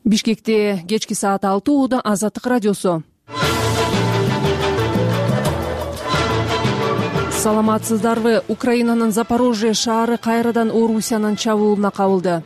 Бишкекте кечки саат 6 ууда Азаттык радиосу. Саламатсыздарбы? Украинанын Запорожье шаары кайрадан Орусиянын чабуулуна кабылды.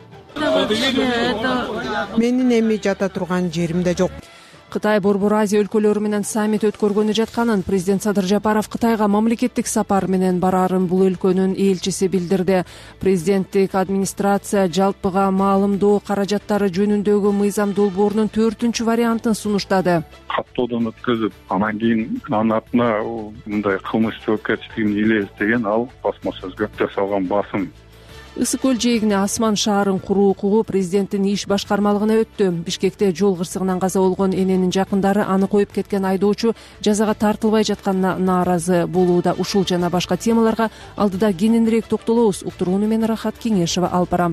Менин эми жата турган жеримде жок. Кытай Борбор Азия өлкөлөрү менен саммит өткөргөнү жатканын президент Садыр Жапаров Кытайга мамлекеттик сапар менен барарын бул өлкөнүн элчиси билдирди. Президенттик администрация жалпыга маалымдоо каражаттары жөнүндөгү мыйзам долбоорунун 4-чү вариантын сунуштады. Каттоодон өткөзүп, анан кийин анын артына мындай кылмыш жоопкерчилигин ээлейбиз деген ал басма сөзгө жасалган басым. Ысык көл жээгине асман шаарын куруу укугу президенттин иш башкармалыгына өттү. Бишкекте жол кырсыгынан каза болгон эненин жакындары аны коюп кеткен айдоочу жазага тартылбай жатканына нааразы болууда. Ушул жана башка темаларга алдыда кененирээк токтолобуз. Уктурууну мен Рахат Кеңешева алып барам.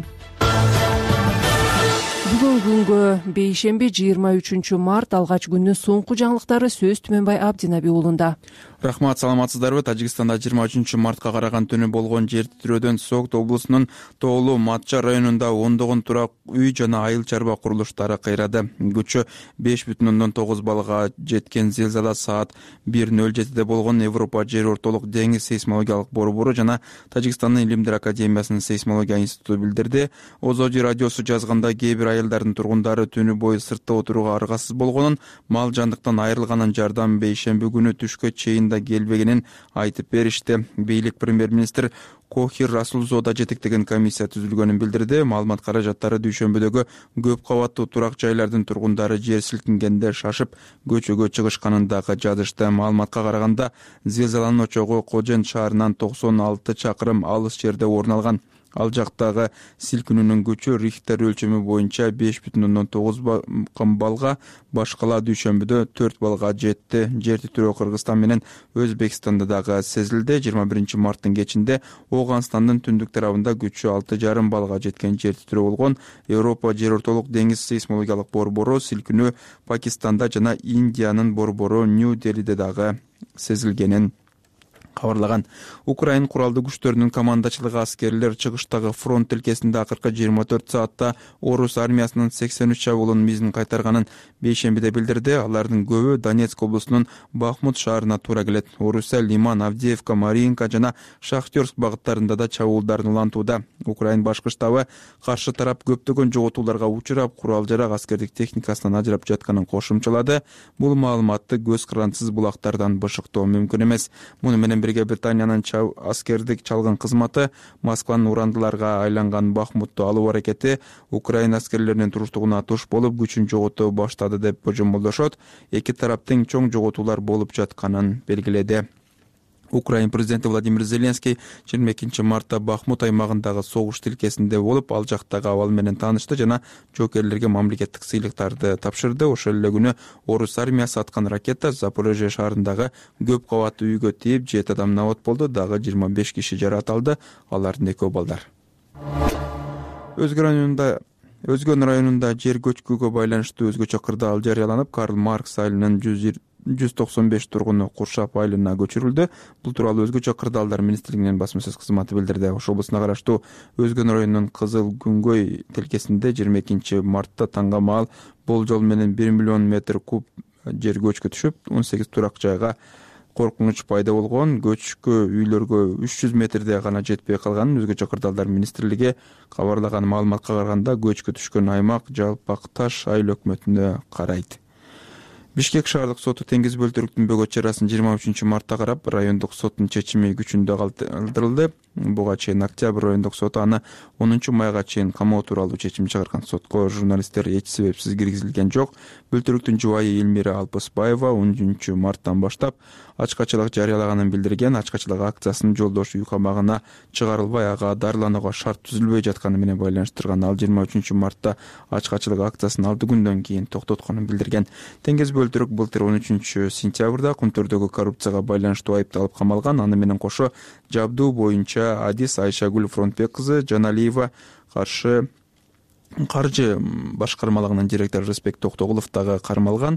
Бүгүн күнгө бейшемби 23 март алгач күндүн соңку жаңылыктары сөз Түмөнбай Абдинаби уулунда. Рахмат, саламатсыздарбы? Тажикстанда 23 мартка караган түнү болгон жер титирөөдөн Согд облусунун Тоолу Матча районунда ондогон турак үй жана айыл чарба курулуштары кыйрады. Күчү 5,9 баллга жеткен зилзала саат 1:07 болгон. Европа жер ортолук деңиз сейсмологиялык борбору жана Тажикстандын Илимдер академиясынын сейсмология институту билдирди. Озоди радиосу жазганда кээ бир айылдардын тургундары түнү бою сыртта отурууга аргасыз болгонун, мал жандыктан айрылганын жардам бейшемби күнү түшкө чейин да келбегенин айтып беришти. Бийлик премьер-министр Кохир Расулзо да жетектеген комиссия түзүлгөнүн билдирди. Маалымат каражаттары дүйшөмбүдөгү көп кабаттуу турак жайлардын тургундары жер силкингенде шашып көчөгө чыгышканын дагы жазышты. Маалыматка караганда зилзаланын очогу Кожен шаарынан 96 чакырым алыс жерде орун алган. Ал жактагы силкинүүнүн күчү Рихтер өлчөмү боюнча 5,9 баллга, башкала дүйшөмбүдө 4 баллга жетти. Жер титирөө Кыргызстан менен Өзбекстанда дагы сезилди. 21 марттын кечинде Ооганстандын түндүк тарабында күчү 6,5 баллга жеткен жер титирөө болгон. Европа жер ортолук деңиз сейсмологиялык борбору силкинүү Пакистанда жана Индиянын борбору Нью-Делиде дагы сезилгенин кабарлаган. Украин куралдуу күчтөрүнүн командачылыгы аскерлер чыгыштагы фронт тилкесинде акыркы 24 саатта Орус армиясынын 83 чабуулун мизин кайтарганын бейшембиде билдирди. Алардын көбү Донецк облусунун Бахмут шаарына туура келет. Орусия, Лиман, Авдеевка, Маринка жана Шахтерск багыттарында да чабуулдарын улантууда. Украин башкы штабы каршы тарап көптөгөн жоготууларга учурап, курал-жарак аскердик техникасынан ажырап жатканын кошумчалады. Бул маалыматты көз кырансыз булактардан бышыктоо мүмкүн эмес. Муну менен Британиянын аскердик чалгын кызматы Москванын урандыларга айланган Бахмутту алуу аракети Украина аскерлеринин туруштугуна туш болуп күчүн жоготуу баштады деп божомолдошот. Эки тараптын чоң жоготуулар болуп жатканын белгиледи. Украин президенти Владимир Зеленский 22 мартта Бахмут аймагындагы согуш тилкесинде болуп, ал жактагы абал менен таанышты жана жоокерлерге мамлекеттик сыйлыктарды тапшырды. Ошол эле күнү Орус армиясы аткан ракета Запорожье шаарындагы көп кабаттуу үйгө тийип, 7 адам набат болду, дагы 25 киши жаракат алды. Алардын экөө балдар. Өзгөн районунда жер көчкүгө байланыштуу өзгөчө кырдаал жарыяланып, Карл Маркс айылынын 195 тургуну Куршап айылына көчүрүлдү. Бул тууралуу өзгөчө кырдаалдар министрлигинин басма сөз кызматы билдирди. Ош облусуна караштуу Өзгөн районунун Кызыл Күнгөй тилкесинде 22 мартта таңга маал болжол менен 1 миллион метр куб жер көчкү түшүп, 18 турак жайга коркунуч пайда болгон. Көчкү үйлөргө 300 метрде гана жетпей калганын өзгөчө кырдаалдар министрлиги кабарлаган. Маалыматка караганда көчкү түшкөн аймак Жалпак Таш айыл өкмөтүнө карайт. Бишкек шаардык соту Теңиз бөлтүрүктүн бөгөт чарасын 23 мартта карап, райондук соттун чечими күчүндө калтырылды. Буга чейин Октябрь райондук соту аны 10 майга чейин камоо тууралуу чечим чыгарган. Сотко журналисттер эч себепсиз киргизилген жок. Бөлтүрүктүн жубайы Элмира Алпысбаева 10 марттан баштап ачкачылык жарыялаганын билдирген. Ачкачылык акциясынын жолдош үй камагына чыгарылбай, ага дарыланууга шарт түзүлбөй жатканы менен байланыштырган. Ал 23 мартта ачкачылык акциясын 6 күндөн кийин токтотконун билдирген. Теңиз бөлтүрүк былтыр 13 сентябрда Кумтөрдөгү коррупцияга байланыштуу айыпталып камалган. Аны менен кошо жабдуу боюнча Адис Айшагүл Фронтбек кызы Жаналиева каржы башкармалыгынын директору Рыспек Токтогулов дагы кармалган.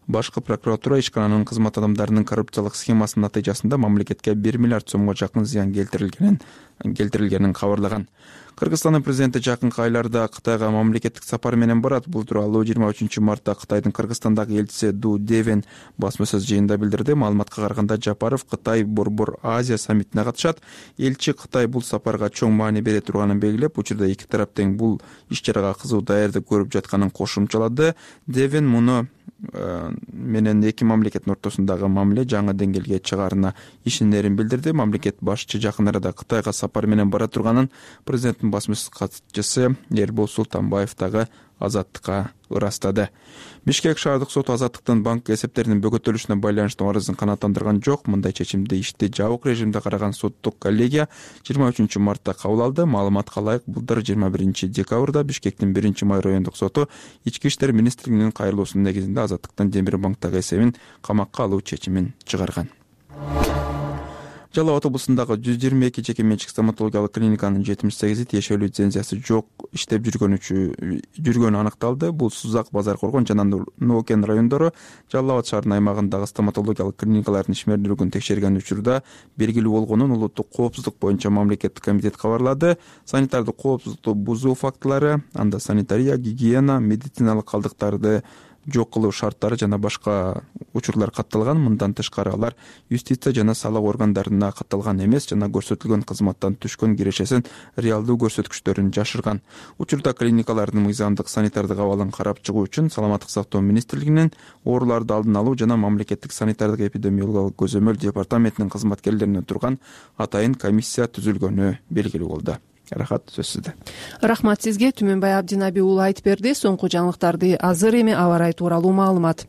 Башкы прокуратура ишкананын кызмат адамдарынын коррупциялык схемасынын натыйжасында мамлекетке 1 миллиард сомго жакын зыян келтирилгенин кабарлаган. Кыргызстандын президенти жакынкы айларда Кытайга мамлекеттик сапар менен барат. Бул тууралуу 23 мартта Кытайдын Кыргызстандагы элчиси Ду Девен басма сөз жыйынында билдирди. Маалыматка караганда Жапаров Кытай Борбор Азия саммитине катышат. Элчи Кытай бул сапарга чоң маани бере турганын белгилеп, учурда эки тарап тең бул иш-чарага кызуу даярдык көрүп жатканын кошумчалады. Девен муну менен эки мамлекеттин ортосундагы мамиле жаңы деңгээлге чыгаарына ишенерин билдирди. Мамлекет башчы жакын арада Кытайга сапар менен бара турганын президенттин басма сөз катчысы Эрбол Султанбаев дагы Азаттыкка ырастады. Бишкек шаардык соту Азаттыктын банк эсептеринин бөгөтөлүшүнө байланыштуу арызын канааттандырган жок. Мындай чечимди ишти жабык режимде караган соттук коллегия 23 мартта кабыл алды. Маалыматка ылайык, былтыр 21 декабрда Бишкектин 1-май райондук соту Ички иштер министрлигинин кайрылуусунун негизинде Азаттыктын Темир банктагы эсебин камакка алуу чечимин чыгарган. Жалал Абад облусундагы 122 жеке менчик стоматологиялык клиниканын 78 тиешелүү лицензиясы жок иштеп жүргөнү аныкталды. Бул Сузак, Базар Коргон жана Ноокен райондору Жалал Абад шаарынын аймагындагы стоматологиялык клиникалардын ишмерлүүлүгүн текшерген учурда белгилүү болгонун Улуттук коопсуздук боюнча мамлекеттик комитет кабарлады. Санитардык коопсуздукту бузуу фактылары, анда санитария, гигиена, медициналык калдыктарды жок кылуу шарттары жана башка учурлар катталган. Мындан тышкары алар юстиция жана салык органдарына катталган эмес жана көрсөтүлгөн кызматтан түшкөн кирешесин реалдуу көрсөткүчтөрүн жашырган. Учурда клиникалардын мыйзамдык санитардык абалын карап чыгуу үчүн Саламаттык сактоо министрлигинин ооруларды алдын алуу жана мамлекеттик санитардык эпидемиологиялык көзөмөл департаментинин кызматкерлеринен турган атайын комиссия түзүлгөнү белгилүү болду. Рахат, сөз сизде. Рахмат сизге. Түмөнбай Абдинаби уулу айтып берди. Соңку жаңылыктарды азыр эми аба ырайы тууралуу маалымат.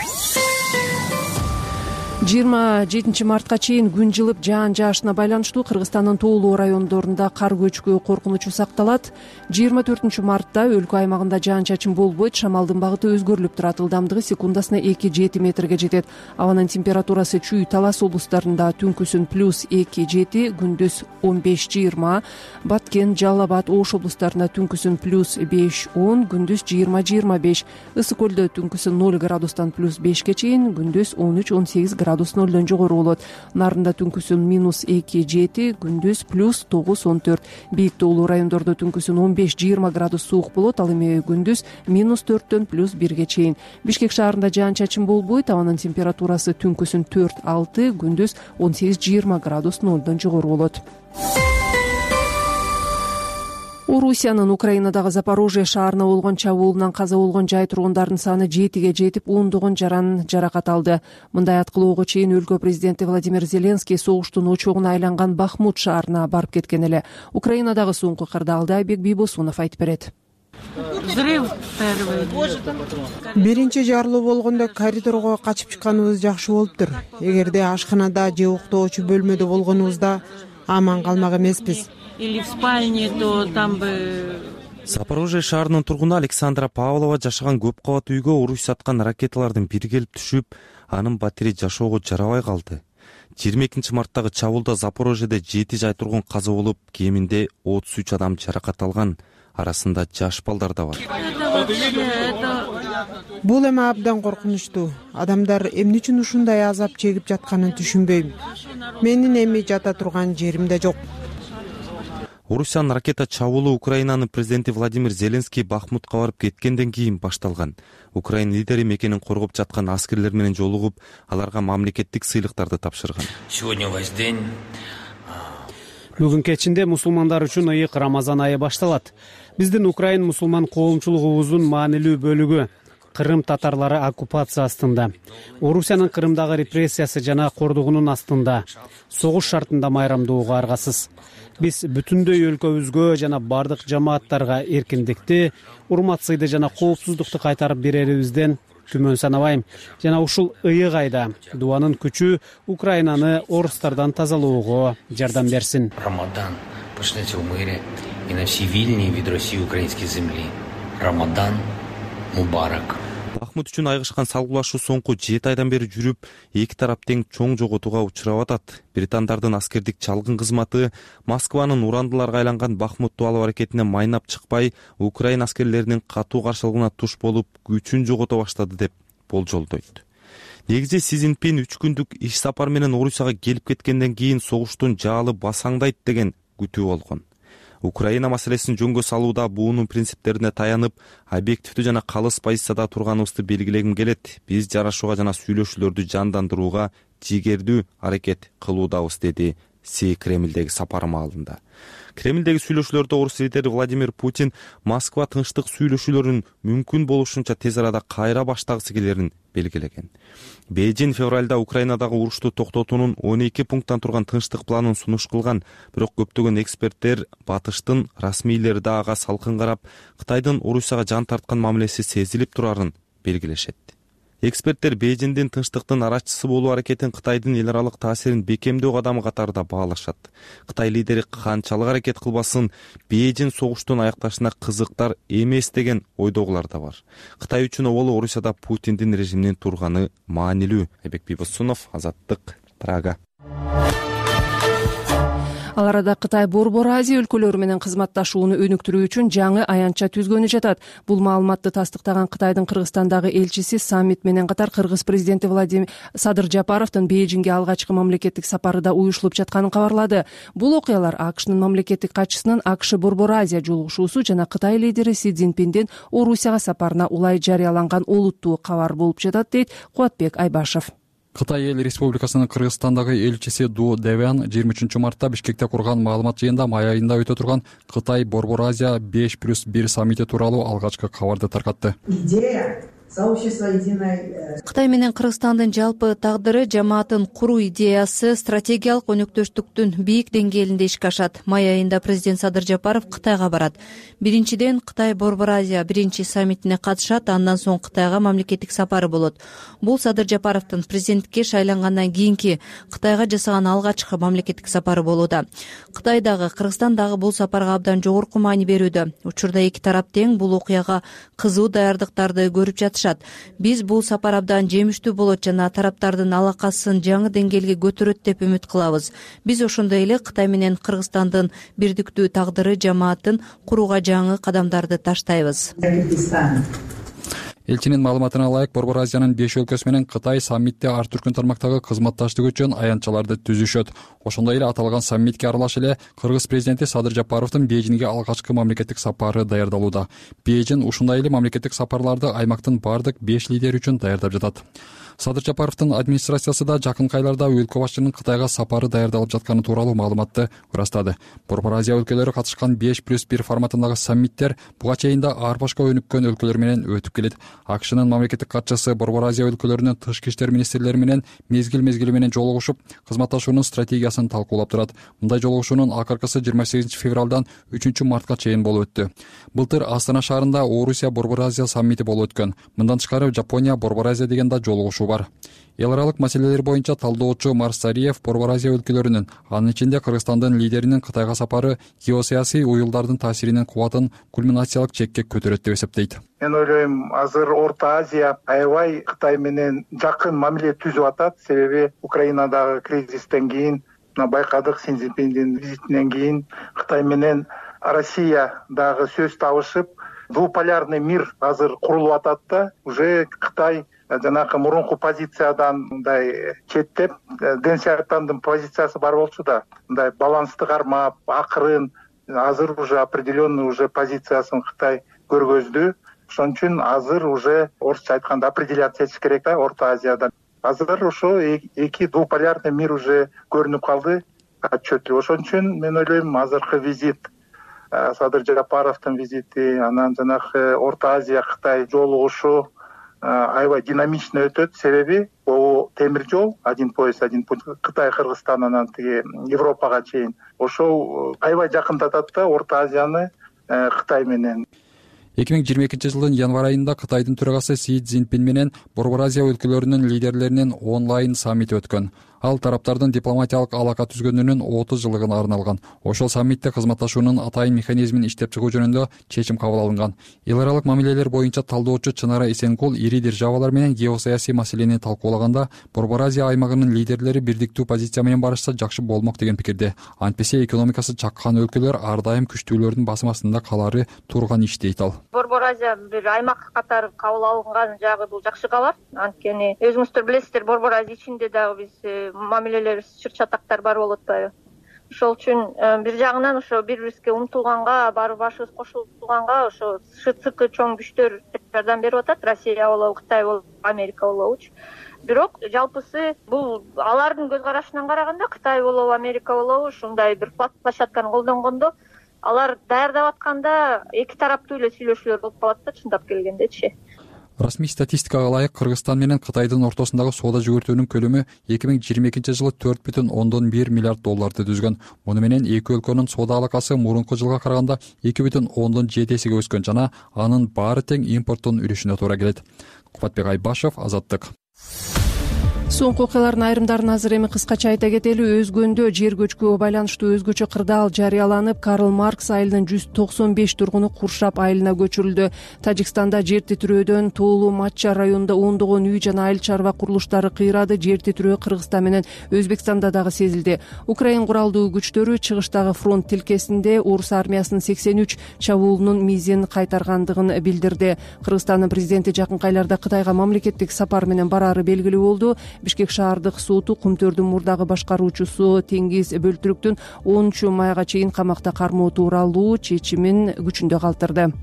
27 мартка чейин күн жылып жаан жаашына байланыштуу Кыргызстандын тоолуу райондорунда кар көчкү коркунучу сакталат. 24 мартта өлкө аймагында жаан-чачын болбойт, шамалдын багыты өзгөрүлүп турат. Ылдамдыгы секундасына 2-7 метрге жетет. Абанын температурасы Чүй, Талас облустарында түнкүсүн +2-7, күндүз 15-20, Баткен, Жалал Абад, Ош облустарында түнкүсүн +5-10, күндүз 20-25, Ысык көлдө түнкүсүн 0 градустан +5ке чейин, күндүз 13-18 градус нолдон жогору болот. Нарында түнкүсүн -2-7, күндүз +9-14. Бийик тоолуу райондордо түнкүсүн 15-20 градус суук болот, ал эми күндүз -4төн +1ге чейин. Бишкек шаарында жаан-чачын болбойт, абанын температурасы түнкүсүн 4-6, күндүз 18-20 градус нолдон жогору болот. Орусиянын Украинадагы Запорожье шаарына болгон чабуулунан каза болгон жай тургундардын саны 7ге жетип, ондогон жаракат алды. Мындай аткылоого чейин өлкө президенти Владимир Зеленский согуштун очогуна айланган Бахмут шаарына барып кеткен эле. Украинадагы соңку кырдаалды Айбек Бийбосунов айтып берет. Биринчи жарылуу болгондо коридорго качып чыкканыбыз жакшы болуптур. Эгерде ашканада же уктоочу бөлмөдө болгонубузда аман калмак эмеспиз. Запорожье шаарынын тургуну Александра Павлова жашаган көп кабат үйгө уруш саткан ракеталардын бири келип түшүп, анын батири жашоого жарабай калды. 22 марттагы чабуулда Запорожьеде 7 жай тургун каза болуп, кеминде 33 адам жаракат алган, арасында жаш балдар да бар. Бул эми абдан коркунучтуу. Адамдар эмне үчүн ушундай азап чегип жатканын түшүнбөйм. Менин эми жата турган жерим да жок. Орусиянын ракета чабуулу Украинанын президенти Владимир Зеленский Бахмутка барып кеткенден кийин башталган. Украина лидери мекенин коргоп жаткан аскерлер менен жолугуп, аларга мамлекеттик сыйлыктарды тапшырган. Бүгүн кечинде мусулмандар үчүн ыйык Рамазан айы башталат. Биздин Украин мусулман коомчулугубуздун маанилүү бөлүгү Кырым татарлары оккупация астында. Орусиянын Кырымдагы репрессиясы жана кордугунун астында. Согуш шартында майрамдоого аргасыз. Биз бүтүндөй өлкөбүзгө жана бардык жамааттарга эркиндикти, урмат-сыйды жана коопсуздукту кайтарып берерибизден күмөн санабайм. Жана ушул ыйык айда дуанын күчү Украинаны орустардан тазалоого жардам берсин. Рамадан почнется в мире и на всей вильне и вид России украинской земли. Рамадан мубарак. Бахмут үчүн айгышкан салгылашуу соңку 7 айдан бери жүрүп, эки тарап тең чоң жоготууга учурап атат. Британдардын аскердик чалгын кызматы Москванын урандыларга айланган Бахмутту алуу аракетине майнап чыкпай, Украина аскерлеринин катуу каршылыгына туш болуп, күчүн жогото баштады деп болжолдойт. негизи Си Цзиньпин 3 күндүк иш сапар менен Орусияга келип кеткенден кийин согуштун жаалы басаңдайт деген күтүү болгон. Украина маселесин жөнгө салууда буунун принциптерине таянып, объективдүү жана калыс позицияда турганыбызды белгилегим келет. Биз жарашууга жана сүйлөшүүлөрдү жандандырууга жигердүү аракет кылуудабыз, деди Си Кремлдеги сапары маалында. Кремлдеги сүйлөшүүлөрдө орус лидери Владимир Путин Москва тынчтык сүйлөшүүлөрүн мүмкүн болушунча тез арада кайра баштагысы келерин белгилеген. Бейжин февралда Украинадагы урушту токтотуунун 12 пункттан турган тынчтык планын сунуш кылган, бирок көптөгөн эксперттер батыштын расмийлери да ага салкын карап, Кытайдын Орусияга жан тарткан мамилеси сезилип турарын белгилешет. Эксперттер Бейжиндин тынчтыктын араччысы болуу аракетин Кытайдын эл аралык таасирин бекемдөө кадамы катарында баалашат. Кытай лидери канчалык аракет кылбасын, Бейжин согуштун аякташына кызыктар эмес деген ойдогулар да бар. Кытай үчүн оболу Орусияда Путиндин режиминин турганы маанилүү. Айбек Бибосунов, Азаттык, Прага. Ал арада Кытай Борбор Азия өлкөлөрү менен кызматташууну өнүктүрүү үчүн жаңы аянтча түзгөнү жатат. Бул маалыматты тастыктаган Кытайдын Кыргызстандагы элчиси саммит менен катар Кыргыз президенти Садыр Жапаровдун Бейжиңге алгачкы мамлекеттик сапары да уюшулуп жатканын кабарлады. Бул окуялар АКШнын мамлекеттик катчысынын АКШ Борбор Азия жолугушуусу жана Кытай лидери Си Цзиньпиндин Орусияга сапарына улай жарыяланган олуттуу кабар болуп жатат, дейт Кубатбек Айбашев. Кытай эл республикасынын Кыргызстандагы элчиси Ду Девян 23 мартта Бишкекте курган маалымат жыйында май айында өтө турган Кытай Борбор Азия 5+1 саммити тууралуу алгачкы кабарды таркатты. Кытай менен Кыргызстандын жалпы тагдыры жамаатын куруу идеясы стратегиялык өнөктөштүктүн бийик деңгээлинде ишке ашат. Май айында президент Садыр Жапаров Кытайга барат. Биринчиден Кытай Борбор Азия биринчи саммитине катышат, андан соң Кытайга мамлекеттик сапары болот. Бул Садыр Жапаровдун президентке шайлангандан кийинки Кытайга жасаган алгачкы мамлекеттик сапары болууда. Кытай дагы Кыргызстан дагы бул сапарга абдан жогорку маани берүүдө. Учурда эки тарап тең бул окуяга кызуу даярдыктарды көрүп жатышат. Биз бул сапар абдан жемиштүү болот жана тараптардын алакасын жаңы деңгээлге көтөрөт деп үмүт кылабыз. Биз ошондой эле Кытай менен Кыргызстандын бирдиктүү тагдыры жамаатын курууга жаңы кадамдарды таштайбыз. Элчинин маалыматына ылайык, Борбор Азиянын 5 өлкөсү менен Кытай саммитте ар түркүн тармактагы кызматташтык үчүн аянтчаларды түзүшөт. Ошондой эле аталган саммитке аралаш эле Кыргыз президенти Садыр Жапаровдун Бейжиңге алгачкы мамлекеттик сапары даярдалууда. Бейжин ушундай эле мамлекеттик сапарларды аймактын бардык 5 лидери үчүн даярдап жатат. Садыр Жапаровдун администрациясы да жакынкы айларда өлкө башчынын Кытайга сапары даярдалып жатканы тууралуу маалыматты ырастады. Борбор Азия өлкөлөрү катышкан 5+1 форматындагы саммиттер буга чейин да ар башка өнүккөн өлкөлөр менен өтүп келет. АКШнын мамлекеттик катчысы Борбор Азия өлкөлөрүнүн тышкы иштер министрлери менен мезгил менен жолугушуп, кызматташуунун стратегиясын талкуулап турат. Мындай жолугушуунун акыркысы 28 февралдан 3 мартка чейин болуп өттү. Былтыр Астана шаарында Орусия Борбор Азия саммити болуп өткөн. Мындан тышкары Жапония Борбор Азия деген да жолугушуу бар. Эл аралык маселелер боюнча талдоочу Марсариев Борбор Азия өлкөлөрүнүн, анын ичинде Кыргызстандын лидеринин Кытайга сапары геосаясий уюлдардын таасиринин кубатын кульминациялык чекке көтөрөт деп эсептейт. Мен ойлойм, азыр Орто Азия аябай Кытай менен жакын мамиле түзүп атат. Себеби Украинадагы кризистен кийин, байкадык Си Цзиньпиндин визитинен кийин Кытай менен Россия дагы сөз табышып, двуполярный мир азыр курулуп атат да, уже Кытай жанакы мурунку позициядан мындай четтеп, Дэн Сяопиндин позициясы бар болчу да, мындай балансты кармап, акырын, азыр уже определенный уже позициясын Кытай көргөздү. Ошон үчүн азыр уже орусча айтканда определяться этиш керек да Орто Азияда. Азыр ошо эки двуполярный мир уже көрүнүп калды отчетливо. Ошон үчүн мен ойлойм, азыркы визит, Садыр Жапаровдун визити, анан жанакы Орто Азия Кытай жолугушуу аябай динамично өтөт. Себеби бул темир жол, один пояс, один путь, Кытай Кыргызстан анан тиги Европага чейин. Ошол аябай жакындатат да Орто Азияны Кытай менен. 2022 январь айында Кытайдын төрагасы Си Цзиньпин менен Борбор Азия өлкөлөрүнүн лидерлеринин онлайн саммити өткөн. ал тараптардын дипломатиялык алака түзгөнүнүн 30 жылдыгына арналган. Ошол саммитте кызматташуунун атайын механизмин иштеп чыгуу жөнүндө чечим кабыл алынган. Эл аралык мамилелер боюнча талдоочу Чынара Эсенкул ири державалар менен геосаясий маселени талкуулаганда Борбор Азия аймагынын лидерлери бирдиктүү позиция менен барышса жакшы болмок деген пикирде. Антпесе экономикасы чаккан өлкөлөр ар дайым күчтүүлөрдүн басым астында калары турган иш дейт ал. Борбор Азия бир аймак катары кабыл алынган жагы бул жакшы кабар. Анткени өзүңүздөр билесиздер, Борбор Азия ичинде дагы биз мамилелерибиз чыр-чатактар бар болуп атпайбы. Ошол үчүн бир жагынан ошо бири-бирибизге умтулганга, баары башыбыз кошулганга ошо СЦК чоң күчтөр жардам берип атат. Россия болобу, Кытай болобу, Америка болобучу. Бирок жалпысы бул алардын көз карашынан караганда Кытай болобу, Америка болобу ушундай бир площадканы колдонгондо алар даярдап атканда эки тараптуу эле сүйлөшүүлөр болуп калат да, чындап келгендечи. Расмий статистикага ылайык Кыргызстан менен Кытайдын ортосундагы соода жүгүртүүнүн көлөмү 2022 жылы 4,1 миллиард долларды түзгөн. Муну менен эки өлкөнүн соода алакасы мурунку жылга караганда 2,7 эсеге өскөн жана анын баары тең импорттун үлүшүнө туура келет. Кубатбек Айбашев, Азаттык. Соңку окуялардын айрымдарын азыр эми кыскача айта кетели. Өзгөндө жер көчкүгө байланыштуу өзгөчө кырдаал жарыяланып, Карл Маркс айылынын 195 тургуну Куршап айылына көчүрүлдү. Тажикстанда жер титирөөдөн Тоолуу Матча районунда ондогон үй жана айыл чарба курулуштары кыйрады. Жер титирөө Кыргызстан менен Өзбекстанда дагы сезилди. Украин куралдуу күчтөрү чыгыштагы фронт тилкесинде орус армиясынын 83 чабуулунун мизин кайтаргандыгын билдирди. Кыргызстандын президенти жакынкы айларда Кытайга мамлекеттик сапар менен барары белгилүү болду. Бишкек шаардык соту Кумтөрдүн мурдагы башкаруучусу Теңиз Бөлтүрүктүн 10 майга чейин камакта кармоо тууралуу чечимин күчүндө калтырды.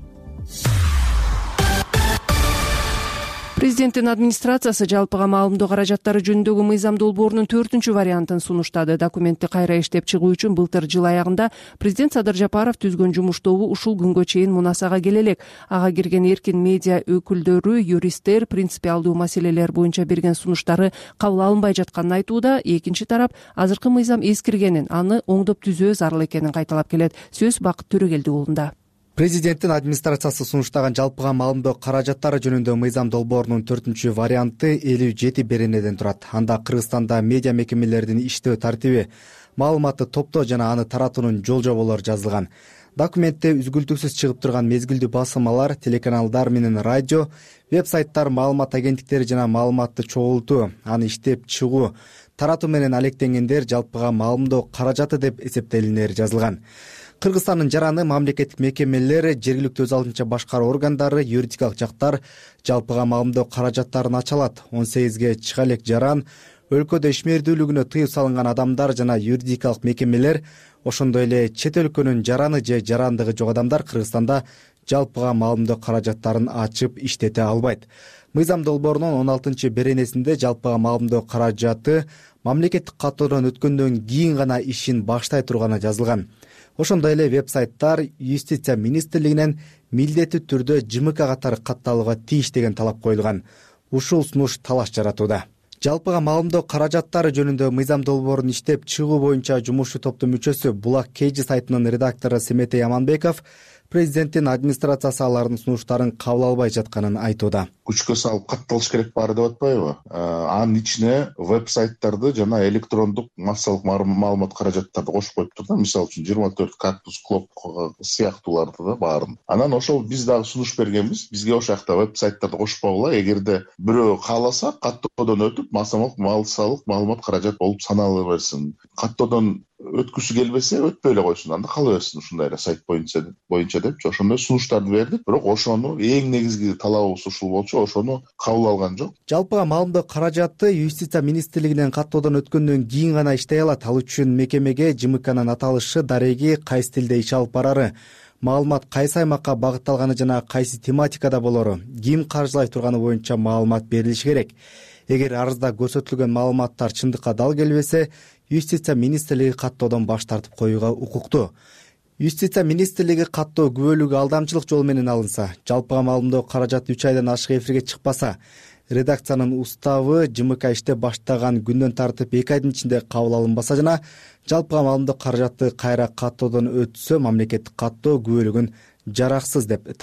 Президенттин администрациясы жалпыга маалымдоо каражаттары жөнүндөгү мыйзам долбоорунун 4 вариантын сунуштады. Документти кайра иштеп чыгуу үчүн былтыр жыл аягында президент Садыр Жапаров түзгөн жумуш тобу ушул күнгө чейин мунасага келе элек. Ага кирген эркин медиа өкүлдөрү, юристтер принципиалдуу маселелер боюнча берген сунуштары кабыл алынбай жатканын айтууда. Экинчи тарап азыркы мыйзам эскиргенин, аны оңдоп түзөө зарыл экенин кайталап келет. Сөз Бакыт Төрөгелди уулунда. Президенттин администрациясы сунуштаган жалпыга маалымдоо каражаттары жөнүндө мыйзам долбоорунун 4 варианты 57 беренеден турат. Анда Кыргызстанда медиа мекемелердин иштөө тартиби, маалыматты топтоо жана аны таратуунун жол жоболору жазылган. Документте үзгүлтүксүз чыгып турган мезгилдүү басылмалар, телеканалдар менен радио, веб-сайттар, маалымат агенттиктери жана маалыматты чогултуу, аны иштеп чыгуу, таратуу менен алектенгендер жалпыга маалымдоо каражаты деп эсептелинери жазылган. Кыргызстандын жараны мамлекеттик мекемелер, жергиликтүү өз алдынча башкаруу органдары, юридикалык жактар жалпыга маалымдоо каражаттарын ача алат. 18ге чыга элек жаран, өлкөдө ишмердүүлүгүнө тыюу салынган адамдар жана юридикалык мекемелер, ошондой эле чет өлкөнүн жараны же жарандыгы жок адамдар Кыргызстанда жалпыга маалымдоо каражаттарын ачып иштете албайт. Мыйзам долбоорунун 16 беренесинде жалпыга маалымдоо каражаты мамлекеттик каттоодон өткөндөн кийин гана ишин баштай турганы жазылган. Ошондой эле веб-сайттар Юстиция министрлигинен милдеттүү түрдө ЖМК катары катталууга тийиш деген талап коюлган. Ушул сунуш талаш жаратууда. Жалпыга маалымдоо каражаттары жөнүндө мыйзам долбоорун иштеп чыгуу боюнча жумушчу топтун мүчөсү Булак Кежи сайтынын редактору Семетей Аманбеков президенттин администрациясы алардын сунуштарын кабыл албай жатканын айтууда. Күчкө салып катталыш керек баары деп атпайбы? Анын ичине веб-сайттарды жана электрондук массалык маалымат каражаттарды кошуп коюптур да. Мисалы үчүн 24 картус, клоп сыяктууларды да баарын. Анан ошол биз дагы сунуш бергенбиз. Бизге ошол жакта веб-сайттарды кошпогула, эгерде бирөө кааласа каттоодон өтүп массалык маалымат каражат болуп санала берсин. Каттоодон өткүсү келбесе өтпөй эле койсун, анда кала берсин ушундай эле сайт боюнча депчи. Ошондой сунуштарды бердик, бирок ошону эң негизги талабыбыз ушул болчу, ошону кабыл алган жок. Жалпыга маалымдоо каражаты Юстиция министрлигинен каттоодон өткөндөн кийин гана иштей алат. Ал үчүн мекемеге ЖМКнын аталышы, дареги, кайсы тилде иш алып барары, маалымат кайсы аймакка багытталганы жана кайсы тематикада болору, ким каржылай турганы боюнча маалымат берилиши керек. Эгер арызда көрсөтүлгөн маалыматтар чындыкка дал келбесе, Юстиция министрлиги каттоодон баш тартып коюуга укуктуу. Юстиция министрлиги каттоо күбөлүгү алдамчылык жол менен алынса, жалпыга маалымдоо каражаты 3 айдан ашык эфирге чыкпаса, редакциянын уставы ЖМК иштеп баштаган күндөн тартып 2 айдын ичинде кабыл алынбаса жана жалпыга маалымдоо каражаты кайра каттоодон өтсө, мамлекеттик каттоо күбөлүгүн жараксыз деп табат.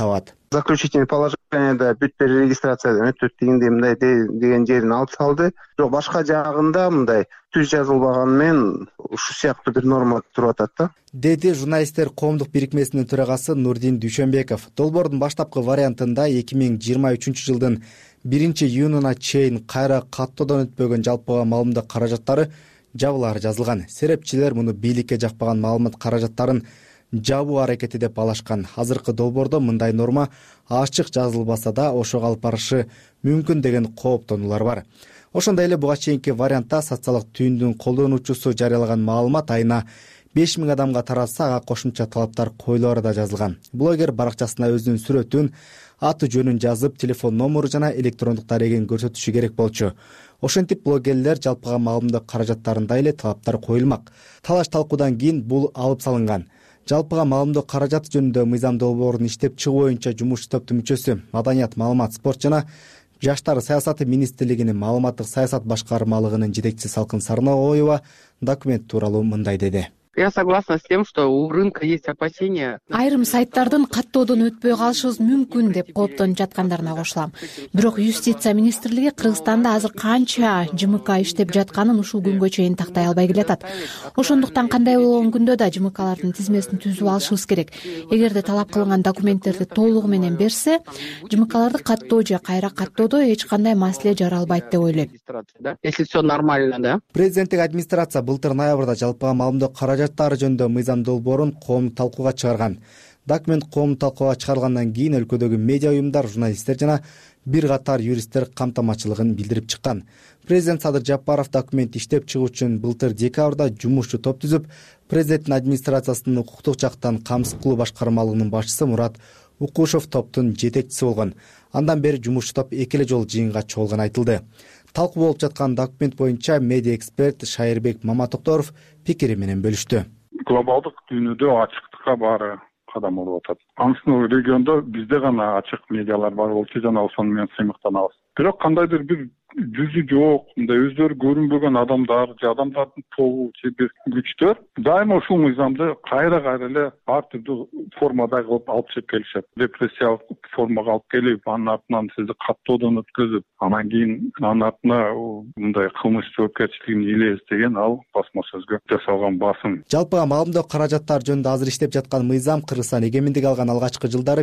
заключительный положенияда бүт бери регистрациядан өтөт дегендей мындай деген жерин алып салды. Жок, башка жагында мындай түз жазылбаган менен ушул сыяктуу бир норма туруп атат да, деди журналисттер коомдук бирикмесинин төрагасы Нурдин Дүйшөнбеков. Долбоордун баштапкы вариантында 2023 жылдын 1-июнуна чейин кайра каттоодон өтпөгөн жалпыга маалымдоо каражаттары жабылары жазылган. Серепчилер муну бийликке жакпаган маалымат каражаттарын жабуу аракети деп балашкан. Азыркы долбоордо мындай норма ачык жазылбаса да ошого алып барышы мүмкүн деген кооптонуулар бар. Ошондой эле буга чейинки вариантта социалдык түйүндүн колдонуучусу жарыялаган маалымат айына 5000 адамга таралса, ага кошумча талаптар коюлары да жазылган. Блогер баракчасына өзүнүн сүрөтүн, аты жөнүн жазып, телефон номуру жана электрондук дарегин көрсөтүшү керек болчу. Ошентип блогерлер жалпыга маалымдоо каражаттарында эле талаптар коюлмак. Талаш талкуудан кийин бул алып салынган. Жалпыга маалымдоо каражаты жөнүндө мыйзам долбоорун иштеп чыгуу боюнча жумушчу топтун мүчөсү, Маданият, маалымат, спорт жана Жаштар саясаты министрлигинин маалыматтык саясат башкармалыгынын жетекчиси Салкын Сарнабаева документ тууралуу мындай деди. Я согласна с тем, что у рынка есть опасения. Айрым сайттардын каттоодон өтпөй калышыбыз мүмкүн деп кооптонуп жаткандарына кошулам. Бирок юстиция министрлиги Кыргызстанда азыр канча ЖМК иштеп жатканын ушул күнгө чейин тактай албай келатат. Ошондуктан кандай болгон күндө да ЖМКлардын тизмесин түзүп алышыбыз керек. Эгерде талап кылынган документтерди толугу менен берсе, ЖМКларды каттоо же кайра каттоодо эч кандай маселе жаралбайт деп ойлойм. Если все нормально, да? Президенттик администрация былтыр ноябрда жалпыга маалымдоо каражаттары жөнүндө мыйзам долбоорун коомдук талкууга чыгарган. Документ коомдук талкууга чыгарылгандан кийин өлкөдөгү медиа уюмдар, журналисттер жана бир катар юристтер камтамачылыгын билдирип чыккан. Президент Садыр Жапаров документ иштеп чыгуу үчүн былтыр декабрда жумушчу топ түзүп, президенттин администрациясынын укуктук жактан камсыз кылуу башкармалыгынын башчысы Мурат Укушев топтун жетекчиси болгон. Андан бери жумушчу топ 2 эле жолу жыйынга чогулганы айтылды. Талкуу болуп жаткан документ боюнча медиа эксперт Шайырбек Маматокторов пикири менен бөлүштү. Глобалдык дүйнөдө ачыктыкка баары кадам болуп атат. Ансыз региондо бизде гана ачык медиалар бар болчу, жана ошону менен сыймыктанабыз. Бирок кандайдыр бир жүзү жок, мындай өздөрү көрүнбөгөн адамдар же адамдардын тобу же бир күчтөр дайыма ушул мыйзамды кайра эле ар түрдүү формада кылып алып чыгып келишет. Репрессиялык формага алып келип, анын артынан сизди каттоодон өткөзүп, анан кийин анын артына мындай кылмыш жоопкерчилигин ээлейбиз деген ал басма сөзгө жасалган басым. Жалпыга маалымдоо каражаттары жөнүндө азыр иштеп жаткан мыйзам Кыргызстан эгемендик алган алгачкы жылдары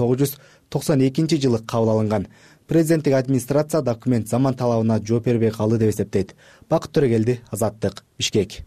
1992 жылы кабыл алынган. Президенттик администрация документ заман талабына жооп бербей калды деп эсептейт. Бакыт Төрөгелди, Азаттык, Бишкек.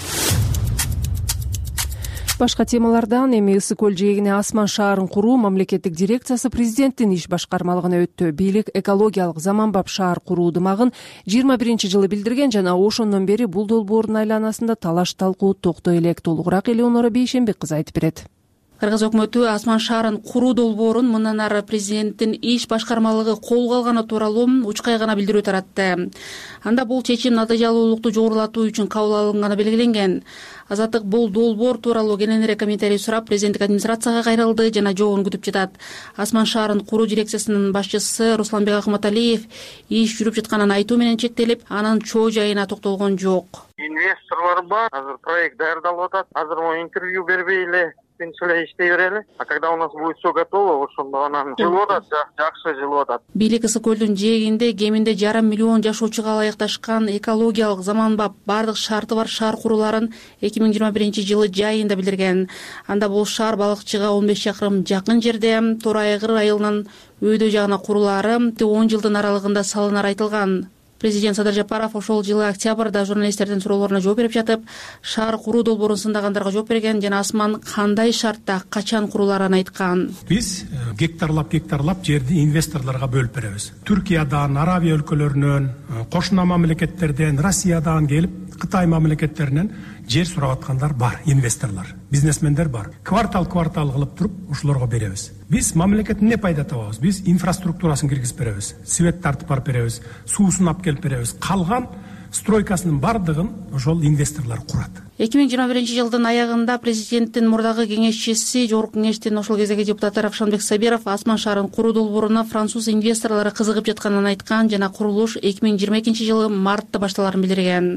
Башка темалардан эми Ысык көл жээгине асман шаарын куруу мамлекеттик дирекциясы президенттин иш башкармалыгына өттү. Бийлик экологиялык заманбап шаар куруу ымагын 21-жылы билдирген жана ошондон бери бул долбоордун айланасында талаш талкуу токтой элек. Толугураак Элеонора Бейшенбек кызы айтып берет. Кыргыз өкмөтү асман шаарын куруу долбоорун мындан ары президенттин иш башкармалыгы колго алганы тууралуу учкай гана билдирүү таратты. Анда бул чечим натыйжалуулукту жогорулатуу үчүн кабыл алынганы белгиленген. Азаттык бул долбоор тууралуу кененирээк комментарий сурап, президенттик администрацияга кайрылды жана жообун күтүп жатат. Асман шаарын куруу дирекциясынын башчысы Русланбек Акматалиев иш жүрүп жатканын айтуу менен чектелип, анын чоо жайына токтолгон жок. Инвесторлор бар, азыр проект даярдалып атат. Азыр могу интервью бербей эле тынчылай иштей берели. А когда у нас будет все готово, ошондо анан жылып атат, жакшы жылып атат. Бийлик Ысык көлдүн жээгинде кеминде 1,5 миллион жашоочуга ылайыкташкан экологиялык заманбап бардык шарты бар шаар куруларын 2021-жылы жайында билдирген. Анда бул шаар балыкчыга 15 чакырым жакын жерде, Тор Айгыр айылынын өйдө жагына курулары 10 жылдын аралыгында салынары айтылган. Президент Садыр Жапаров ошол жылы октябрда журналисттердин суроолоруна жооп берип жатып, шаар куруу долбоорун сындагандарга жооп берген жана асман кандай шартта качан куруларын айткан. Биз гектарлап жерди инвесторлорго бөлүп беребиз. Түркиядан, Арабия өлкөлөрүнөн, кошуна мамлекеттерден, Россиядан келип, Кытай мамлекеттеринен жер сурап аткандар бар, инвесторлор, бизнесмендер бар. Квартал кылып туруп ошолорго беребиз. Биз мамлекет эмне пайда табабыз? Биз инфраструктурасын киргизип беребиз, свет тартып барып беребиз, суусун алып келип беребиз. Калган стройкасынын бардыгын ошол инвесторлор курат. 2021-жылдын аягында президенттин мурдагы кеңешчиси, жогорку кеңештин ошол кездеги депутаты Равшанбек Сабиров асман шаарын куруу долбооруна француз инвесторлору кызыгып жатканын айткан жана курулуш 2022-жылы мартта башталарын билдирген.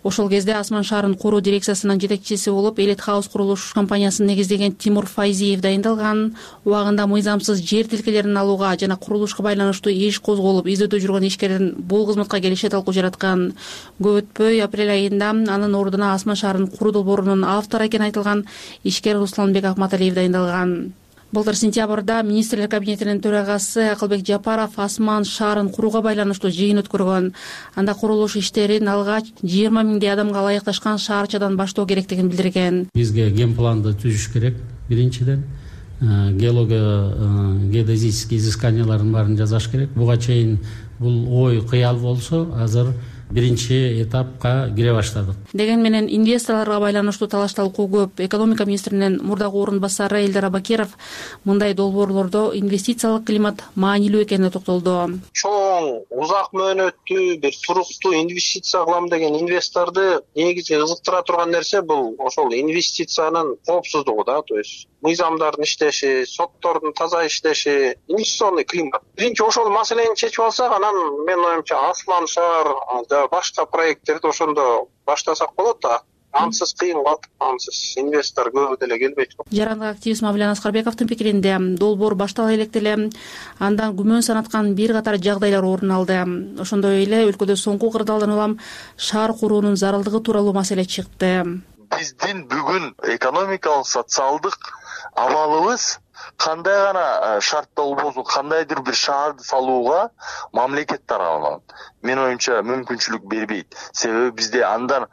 Ошол кезде Асман шаарын куруу дирекциясынын жетекчиси болуп Элит Хаус курулуш компаниясын негиздеген Тимур Файзиев дайындалган. Убагында мыйзамсыз жер тилкелерин алууга жана курулушка байланыштуу иш козголуп, издөөдө жүргөн ишкердин бул кызматка келиши талкуу жараткан. Көп өтпөй апрель айында анын ордуна Асман шаарын куруу долбоорунун автору экени айтылган ишкер Русланбек Акматалиев дайындалган. Былтыр сентябрда министрлер кабинетинин төрагасы Акылбек Жапаров Асман шаарын курууга байланыштуу жыйын өткөргөн. Анда курулуш иштерин алгач 20 миңдей адамга ылайыкташкан шаарчадан баштоо керектигин билдирген. Бизге генпланды түзүш керек. Биринчиден геодезический изысканиялардын баарын жасаш керек. Буга чейин бул ой кыял болсо, азыр биринчи этапка кире баштадык. Деген менен инвесторлорго байланыштуу талаш талкуу көп. Экономика министринин мурдагы орун басары Элдар Абакиров мындай долбоорлордо инвестициялык климат маанилүү экенине токтолду. Чоң, узак мөөнөттүү бир туруктуу инвестиция кылам деген инвесторду негизи кызыктыра турган нерсе бул ошол инвестициянын коопсуздугу да, то есть мыйзамдардын иштеши, соттордун таза иштеши, инвестиционный климат. Биринчи ошол маселени чечип алсак, анан менин оюмча Асман шаар башка проекттерди ошондо баштасак болот да. Ансыз кыйын калат, ансыз инвестор көп деле келбейт. Жарандык активист Мавлян Аскарбековдун пикиринде долбоор баштала элек эле андан күмөн санаткан бир катар жагдайлар орун алды. Ошондой эле өлкөдө соңку кырдаалдан улам шаар куруунун зарылдыгы тууралуу маселе чыкты. Биздин бүгүн экономикалык, социалдык абалыбыз кандай гана шарт болбосун, кандайдыр бир шаарды салууга мамлекет тарабынан менин оюмча мүмкүнчүлүк бербейт. Себеби бизде андан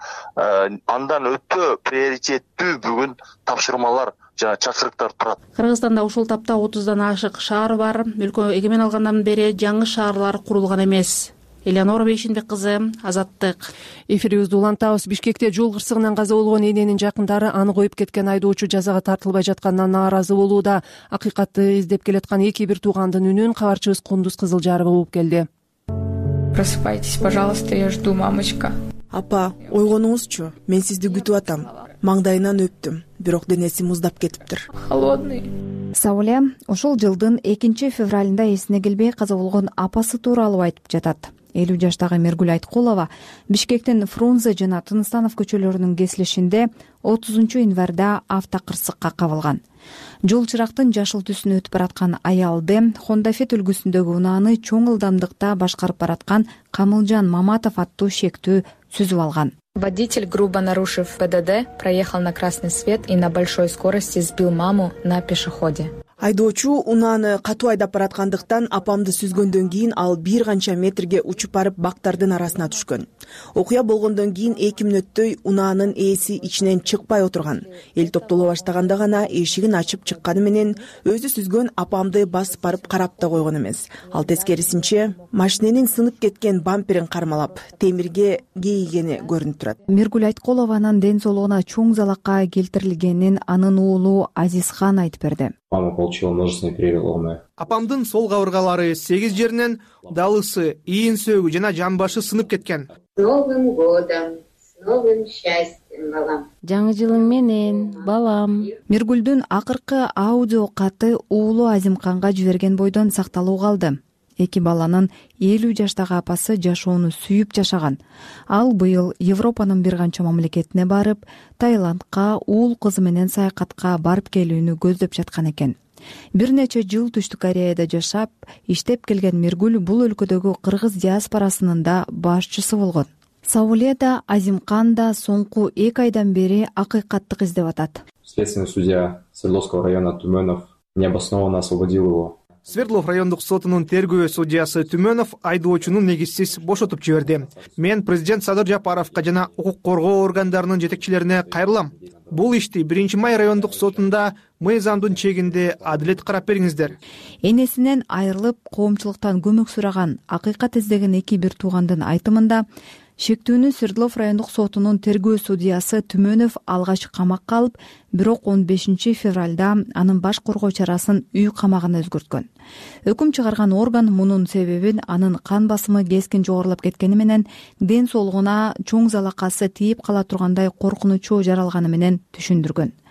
өтө приоритеттүү бүгүн тапшырмалар жана чакырыктар турат. Кыргызстанда ушул тапта 30дан ашык шаар бар. Өлкө эгемен алгандан бери жаңы шаарлар курулган эмес. Элеонора Бейшинбек кызы, Азаттык. Эфирибизди улантабыз. Бишкекте жол кырсыгынан каза болгон эненин жакындары аны коюп кеткен айдоочу жазага тартылбай жатканына нааразы болууда. Акыйкатты издеп келаткан эки бир туугандын үнүн кабарчыбыз Кундуз Кызылжарова угуп келди. Просыпайтесь, пожалуйста, я жду, мамочка. Апа, ойгонуңузчу, мен сизди күтүп атам. Маңдайынан өптүм, бирок денеси муздап кетиптир. Холодный. Сауле ошол жылдын 2-февралында эсине келбей каза болгон апасы тууралуу айтып жатат. 50 жаштагы Мергүл Айткулова Бишкектин Фрунзе жана Тыныстанов көчөлөрүнүн кесилишинде 30 январда автокырсыкка кабылган. Жол чырактын жашыл түсүн өтүп бараткан аялды Honda Fit үлгүсүндөгү унааны чоң ылдамдыкта башкарып бараткан Камылжан Маматов аттуу шектүү сүзүп алган. Водитель, грубо нарушив ПДД, проехал на красный свет и на большой скорости сбил маму на пешеходе. Айдоочу унааны катуу айдап бараткандыктан апамды сүзгөндөн кийин ал бир канча метрге учуп барып бактардын арасына түшкөн. Окуя болгондон кийин 2 мүнөттөй унаанын ээси ичинен чыкпай отурган. Эл топтоло баштаганда гана эшигин ачып чыкканы менен өзү сүзгөн апамды басып барып карап да койгон эмес. Ал тескерисинче машиненин сынып кеткен бамперин кармалап, темирге кейигени көрүнүп турат. Мергүл Айткулованын ден соолугуна чоң залакка келтирилгенин анын уулу Азизхан айтып берди. Мама получила множественные переломы. Апамдын сол кабыргалары 8 жеринен далысы, ийин сөөгү жана жан башы сынып кеткен. С Новым годом, с новым счастьем, балам. Жаңы жылың менен, балам. Мергүлдүн акыркы аудио каты уулу Азимканга жиберген бойдон сакталуу калды. Эки баланын 50 жаштагы апасы жашоону сүйүп жашаган. Ал быйыл Европанын бир канча мамлекетине барып, Таиландка уул кызы менен саякатка барып келүүнү көздөп жаткан экен. Бир нече жыл Түштүк Кореяда жашап, иштеп келген Мергүл бул өлкөдөгү кыргыз диаспорасынын да башчысы болгон. Сауле да Азимкан да соңку 2 айдан бери акыйкаттык издеп атат. Следственный судья Свердловского района Тумөнов необоснованно освободил его. Свердлов райондук сотунун тергөө судьясы Түмөнов айдоочуну негизсиз бошотуп жиберди. Мен президент Садыр Жапаровго жана укук коргоо органдарынын жетекчилерине кайрылам. Бул ишти 1-май райондук сотунда мыйзамдын чегинде адилет карап бериңиздер. Энесинен айрылып, коомчулуктан көмөк сураган, акыйкат издеген эки бир туугандын айтымында шектүүнү Свердлов райондук сотунун тергөө судьясы Түмөнов алгач камакка алып, бирок 15 февралда анын баш коргоо чарасын үй камагына өзгөрткөн. Өкүм чыгарган орган мунун себебин анын кан басымы кескин жогорулап кеткени менен ден соолугуна чоң залакасы тийип кала тургандай коркунучу жаралганы менен түшүндүргөн.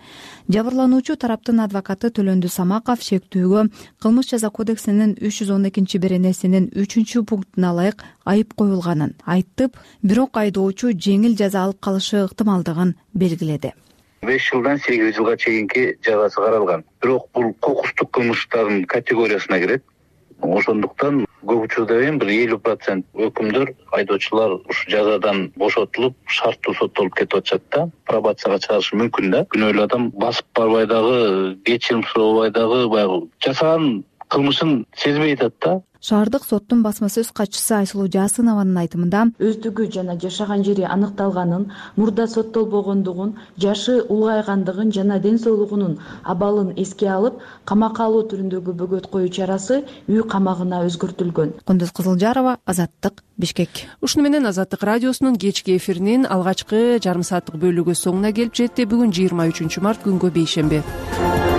Жабырлануучу тараптын адвокаты Төлөндү Самаков шектүүгө кылмыш жаза кодексинин 312-беренесинин 3-пунктуна ылайык айып коюлганын айтып, бирок айдоочу жеңил жаза алып калышы ыктымалдыгын белгиледи. 5 жылдан 8 жылга чейинки жазасы каралган. Бирок бул кокустук кылмыштардын категориясына кирет. Ошондуктан көп учурда бир 50% өкүмдөр айдоочулар ушу жазадан бошотулуп, шарттуу соттолуп кетип атышат да, пробацияга чыгарышы мүмкүн да. Күнөөлүү адам басып барбай дагы, кечирим сурабай дагы баягы жасаган кылмышын сезбей атат да. Шаардык соттун басма сөз катчысы Айсулуу Жасынованын айтымында өздүгү жана жашаган жери аныкталганын, мурда соттолбогондугун, жашы улгайгандыгын жана ден соолугунун абалын эске алып, камакка алуу түрүндөгү бөгөт коюу чарасы үй камагына өзгөртүлгөн. Кундуз Кызылжарова, Азаттык, Бишкек. Ушуну менен Азаттык радиосунун кечки эфиринин алгачкы жарым сааттык бөлүгү соңуна келип жетти. Бүгүн 23 март күнгө бейшемби.